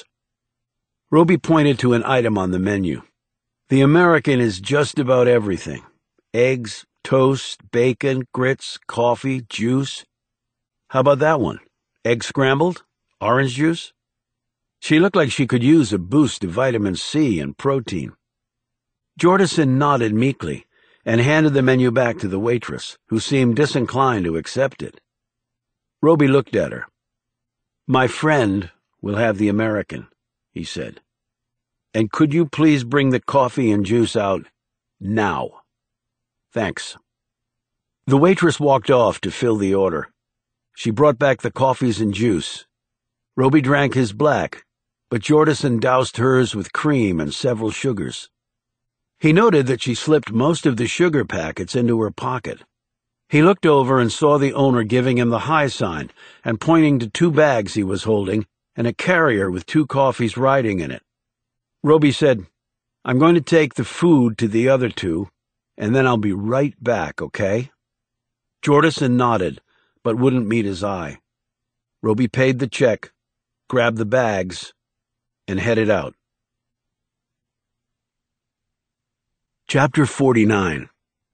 Roby pointed to an item on the menu. The American is just about everything. Eggs, toast, bacon, grits, coffee, juice. How about that one? Egg scrambled? Orange juice? She looked like she could use a boost of vitamin C and protein. Jordison nodded meekly and handed the menu back to the waitress, who seemed disinclined to accept it. Roby looked at her. My friend will have the American, he said. And could you please bring the coffee and juice out now? Thanks. The waitress walked off to fill the order. She brought back the coffees and juice. Roby drank his black, but Jordison doused hers with cream and several sugars. He noted that she slipped most of the sugar packets into her pocket. He looked over and saw the owner giving him the high sign and pointing to two bags he was holding and a carrier with two coffees riding in it. Roby said, I'm going to take the food to the other two, and then I'll be right back, okay? Jordison nodded, but wouldn't meet his eye. Roby paid the check, grabbed the bags, and headed out. Chapter forty-nine.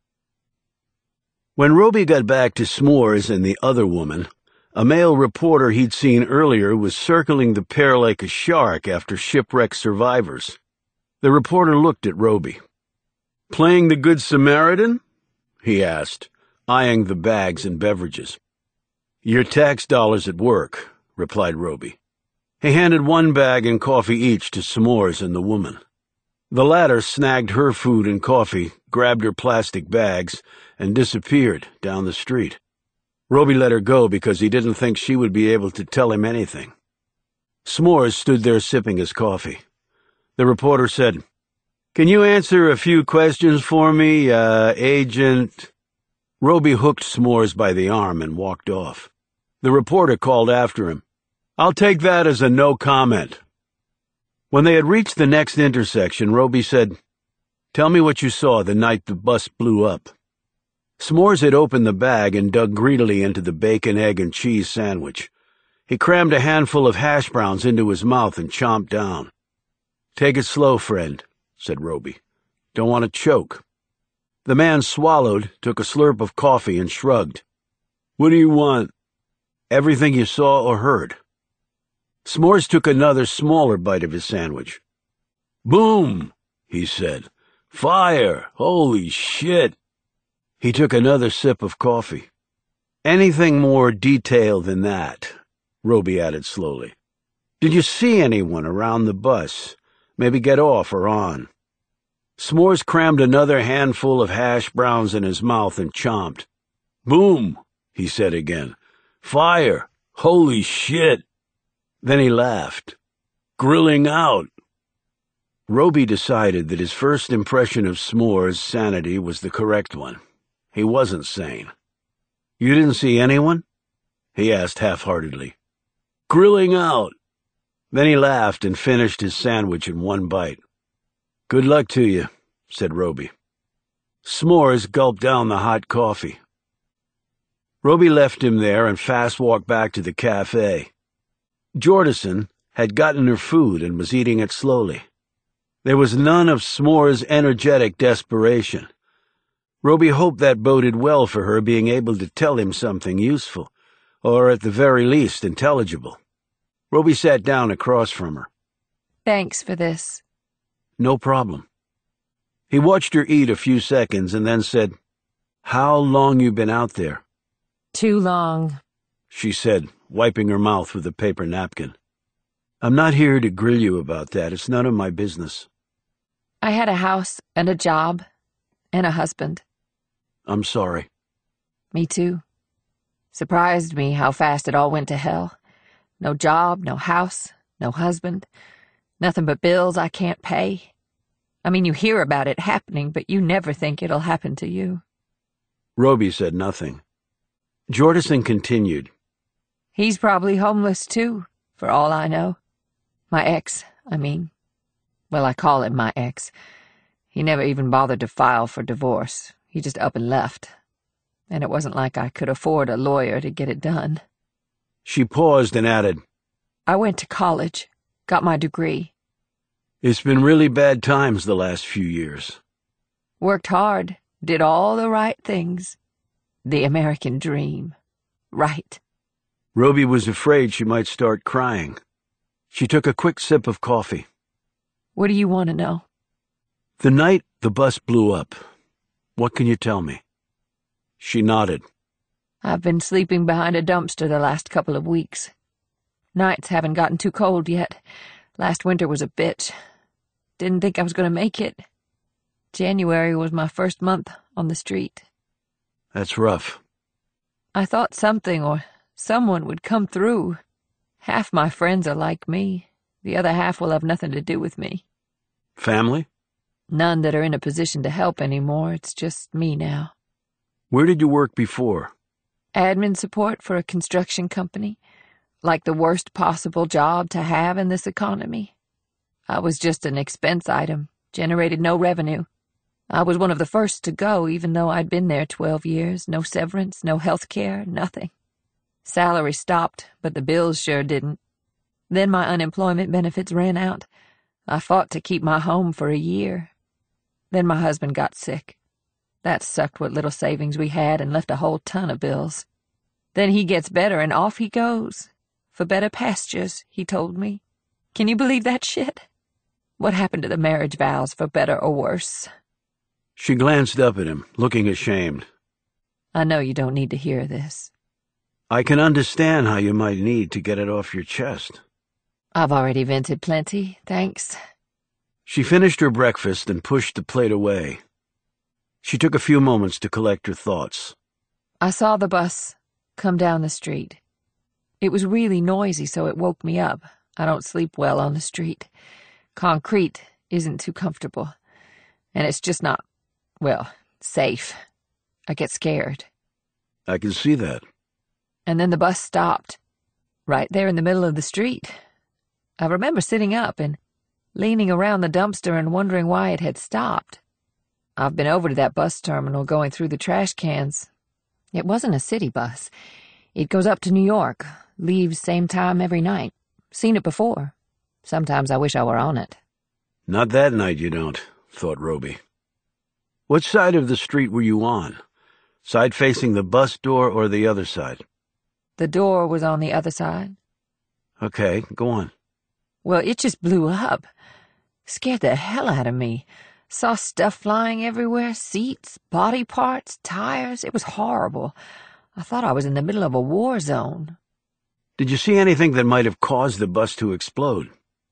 When Roby got back to S'mores and the other woman, a male reporter he'd seen earlier was circling the pair like a shark after shipwreck survivors. The reporter looked at Roby. Playing the Good Samaritan? He asked, eyeing the bags and beverages. Your tax dollars at work, replied Roby. He handed one bag and coffee each to S'mores and the woman. The latter snagged her food and coffee, grabbed her plastic bags, and disappeared down the street. Roby let her go because he didn't think she would be able to tell him anything. S'mores stood there sipping his coffee. The reporter said, Can you answer a few questions for me, uh, Agent? Roby hooked S'mores by the arm and walked off. The reporter called after him, I'll take that as a no comment. When they had reached the next intersection, Roby said, Tell me what you saw the night the bus blew up. S'mores had opened the bag and dug greedily into the bacon, egg, and cheese sandwich. He crammed a handful of hash browns into his mouth and chomped down. Take it slow, friend, said Roby. Don't want to choke. The man swallowed, took a slurp of coffee, and shrugged. What do you want? Everything you saw or heard. S'mores took another smaller bite of his sandwich. Boom, he said. Fire! Holy shit! He took another sip of coffee. Anything more detailed than that, Roby added slowly. Did you see anyone around the bus? Maybe get off or on? S'mores crammed another handful of hash browns in his mouth and chomped. Boom, he said again. Fire! Holy shit! Then he laughed. Grilling out. Roby decided that his first impression of S'mores' sanity was the correct one. He wasn't sane. You didn't see anyone? He asked half-heartedly. Grilling out. Then he laughed and finished his sandwich in one bite. Good luck to you, said Roby. S'mores gulped down the hot coffee. Roby left him there and fast walked back to the cafe. Jordison had gotten her food and was eating it slowly. There was none of S'more's energetic desperation. Roby hoped that boded well for her being able to tell him something useful, or at the very least intelligible. Roby sat down across from her. Thanks for this. No problem. He watched her eat a few seconds and then said, How long you been out there? Too long, she said, wiping her mouth with a paper napkin. I'm not here to grill you about that. It's none of my business. I had a house and a job and a husband. I'm sorry. Me too. Surprised me how fast it all went to hell. No job, no house, no husband. Nothing but bills I can't pay. I mean, you hear about it happening, but you never think it'll happen to you. Roby said nothing. Jordison continued. He's probably homeless, too, for all I know. My ex, I mean. Well, I call him my ex. He never even bothered to file for divorce. He just up and left. And it wasn't like I could afford a lawyer to get it done. She paused and added, I went to college, got my degree. It's been really bad times the last few years. Worked hard, did all the right things. The American dream. Right. Roby was afraid she might start crying. She took a quick sip of coffee. What do you want to know? The night the bus blew up. What can you tell me? She nodded. I've been sleeping behind a dumpster the last couple of weeks. Nights haven't gotten too cold yet. Last winter was a bitch. Didn't think I was going to make it. January was my first month on the street. That's rough. I thought something or someone would come through. Half my friends are like me. The other half will have nothing to do with me. Family? None that are in a position to help anymore. It's just me now. Where did you work before? Admin support for a construction company. Like the worst possible job to have in this economy. I was just an expense item, generated no revenue. I was one of the first to go, even though I'd been there twelve years. No severance, no health care, nothing. Salary stopped, but the bills sure didn't. Then my unemployment benefits ran out. I fought to keep my home for a year. Then my husband got sick. That sucked what little savings we had and left a whole ton of bills. Then he gets better and off he goes. For better pastures, he told me. Can you believe that shit? What happened to the marriage vows, for better or worse? She glanced up at him, looking ashamed. I know you don't need to hear this. I can understand how you might need to get it off your chest. I've already vented plenty, thanks. She finished her breakfast and pushed the plate away. She took a few moments to collect her thoughts. I saw the bus come down the street. It was really noisy, so it woke me up. I don't sleep well on the street. Concrete isn't too comfortable. And it's just not, well, safe. I get scared. I can see that. And then the bus stopped, right there in the middle of the street. I remember sitting up and leaning around the dumpster and wondering why it had stopped. I've been over to that bus terminal going through the trash cans. It wasn't a city bus. It goes up to New York, leaves same time every night. Seen it before. Sometimes I wish I were on it. Not that night you don't, thought Roby. What side of the street were you on? Side facing the bus door or the other side? The door was on the other side. Okay, go on. Well, it just blew up. Scared the hell out of me. Saw stuff flying everywhere, seats, body parts, tires. It was horrible. I thought I was in the middle of a war zone. Did you see anything that might have caused the bus to explode?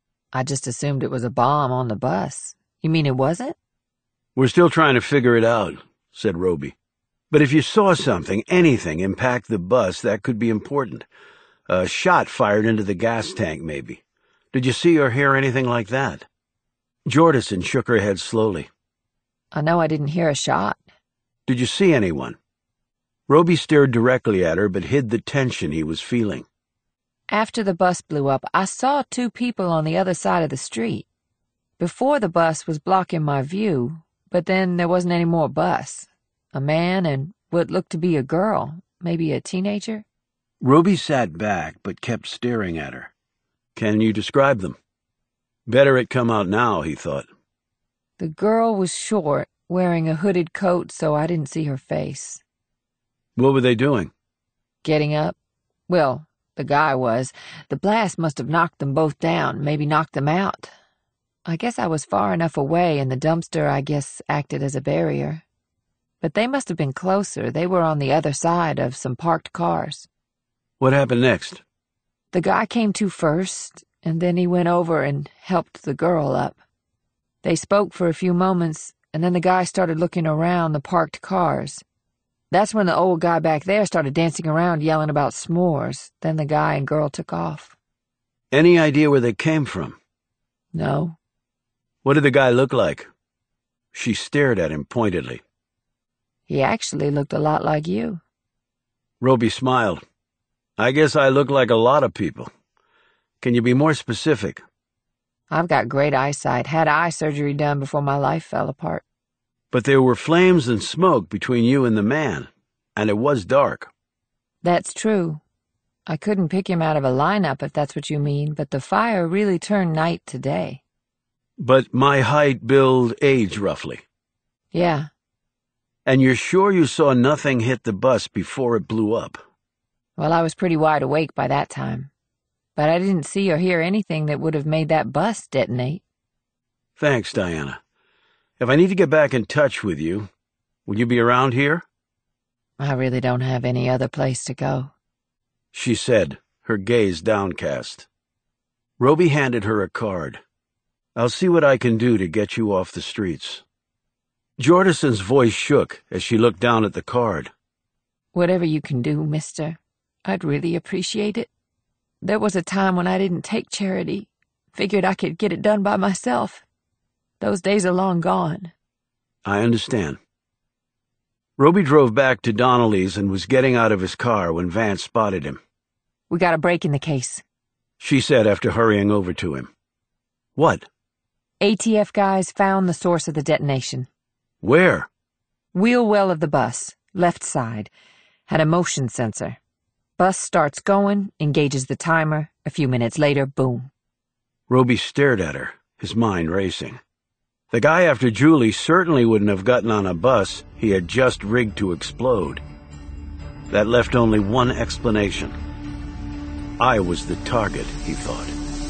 I just assumed it was a bomb on the bus. You mean it wasn't? We're still trying to figure it out, said Roby. But if you saw something, anything, impact the bus, that could be important. A shot fired into the gas tank, maybe. Did you see or hear anything like that? Jordison shook her head slowly. I know I didn't hear a shot. Did you see anyone? Roby stared directly at her but hid the tension he was feeling. After the bus blew up, I saw two people on the other side of the street. Before the bus was blocking my view, but then there wasn't any more bus. A man and what looked to be a girl, maybe a teenager. Roby sat back but kept staring at her. Can you describe them? Better it come out now, he thought. The girl was short, wearing a hooded coat so I didn't see her face. What were they doing? Getting up. Well, the guy was. The blast must have knocked them both down, maybe knocked them out. I guess I was far enough away, and the dumpster, I guess, acted as a barrier. But they must have been closer. They were on the other side of some parked cars. What happened next? The guy came to first, and then he went over and helped the girl up. They spoke for a few moments, and then the guy started looking around the parked cars. That's when the old guy back there started dancing around yelling about s'mores. Then the guy and girl took off. Any idea where they came from? No. What did the guy look like? She stared at him pointedly. He actually looked a lot like you. Roby smiled. I guess I look like a lot of people. Can you be more specific? I've got great eyesight. Had eye surgery done before my life fell apart. But there were flames and smoke between you and the man, and it was dark. That's true. I couldn't pick him out of a lineup if that's what you mean, but the fire really turned night to day. But my height, build, age, roughly. Yeah. And you're sure you saw nothing hit the bus before it blew up? Well, I was pretty wide awake by that time. But I didn't see or hear anything that would have made that bus detonate. Thanks, Diana. If I need to get back in touch with you, will you be around here? I really don't have any other place to go, she said, her gaze downcast. Roby handed her a card. I'll see what I can do to get you off the streets. Jordison's voice shook as she looked down at the card. Whatever you can do, mister, I'd really appreciate it. There was a time when I didn't take charity, figured I could get it done by myself. Those days are long gone. I understand. Roby drove back to Donnelly's and was getting out of his car when Vance spotted him. We got a break in the case, she said after hurrying over to him. What? A T F guys found the source of the detonation. Where? Wheel well of the bus, left side. Had a motion sensor. Bus starts going, engages the timer. A few minutes later, boom. Roby stared at her, his mind racing. The guy after Julie certainly wouldn't have gotten on a bus he had just rigged to explode. That left only one explanation. I was the target, he thought.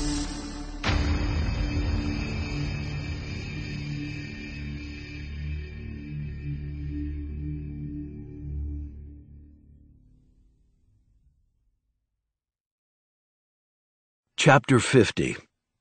Chapter fifty.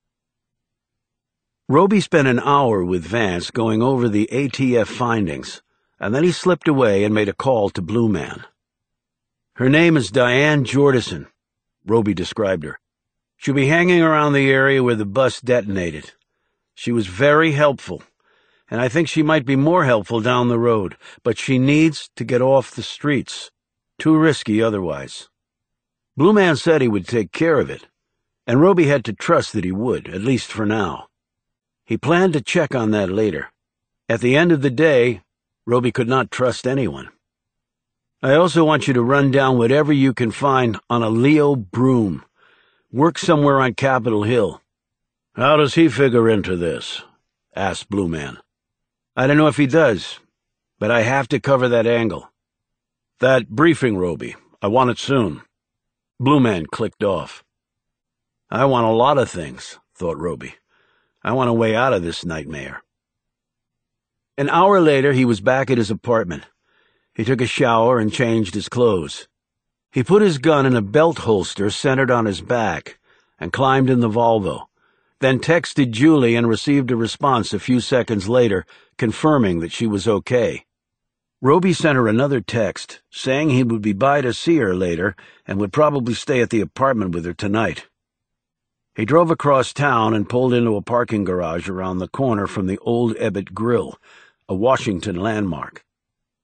Roby spent an hour with Vance going over the A T F findings, and then he slipped away and made a call to Blue Man. Her name is Diane Jordison, Roby described her. She'll be hanging around the area where the bus detonated. She was very helpful, and I think she might be more helpful down the road, but she needs to get off the streets. Too risky otherwise. Blue Man said he would take care of it, and Roby had to trust that he would, at least for now. He planned to check on that later. At the end of the day, Roby could not trust anyone. I also want you to run down whatever you can find on a Leo Broom. Work somewhere on Capitol Hill. How does he figure into this? Asked Blue Man. I don't know if he does, but I have to cover that angle. That briefing, Roby. I want it soon. Blue Man clicked off. I want a lot of things, thought Roby. I want a way out of this nightmare. An hour later, he was back at his apartment. He took a shower and changed his clothes. He put his gun in a belt holster centered on his back and climbed in the Volvo, then texted Julie and received a response a few seconds later confirming that she was okay. Roby sent her another text saying he would be by to see her later and would probably stay at the apartment with her tonight. He drove across town and pulled into a parking garage around the corner from the Old Ebbitt Grill, a Washington landmark.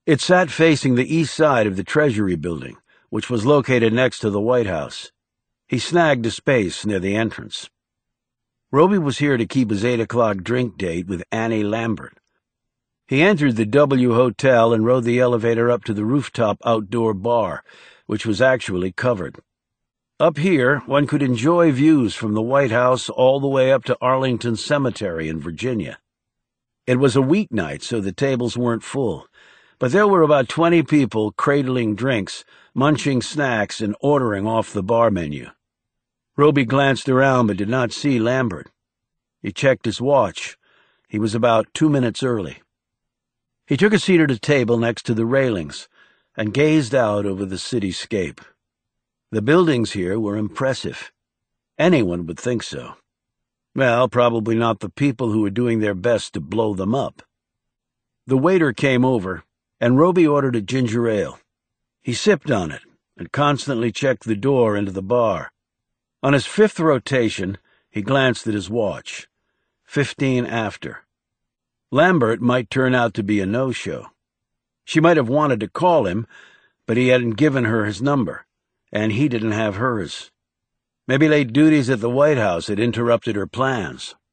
It sat facing the east side of the Treasury building, which was located next to the White House. He snagged a space near the entrance. Roby was here to keep his eight o'clock drink date with Annie Lambert. He entered the W Hotel and rode the elevator up to the rooftop outdoor bar, which was actually covered. Up here, one could enjoy views from the White House all the way up to Arlington Cemetery in Virginia. It was a weeknight, so the tables weren't full, but there were about twenty people cradling drinks, munching snacks, and ordering off the bar menu. Roby glanced around but did not see Lambert. He checked his watch. He was about two minutes early. He took a seat at a table next to the railings and gazed out over the cityscape. The buildings here were impressive. Anyone would think so. Well, probably not the people who were doing their best to blow them up. The waiter came over, and Roby ordered a ginger ale. He sipped on it and constantly checked the door into the bar. On his fifth rotation, he glanced at his watch. Fifteen after. Lambert might turn out to be a no-show. She might have wanted to call him, but he hadn't given her his number, and he didn't have hers. Maybe late duties at the White House had interrupted her plans.